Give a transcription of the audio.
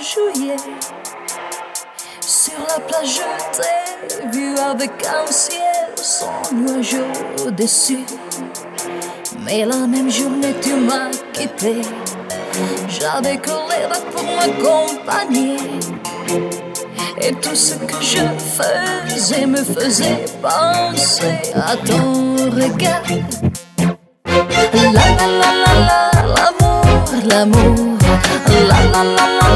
juillet. Sur la plage, je t'ai vu avec un ciel sans nuages au-dessus. Mais la même journée, tu m'as quitté. J'avais que les vagues pour m'accompagner. Et tout ce que je faisais me faisait penser à ton regard. La la la la la, l'amour, l'amour. La la la la.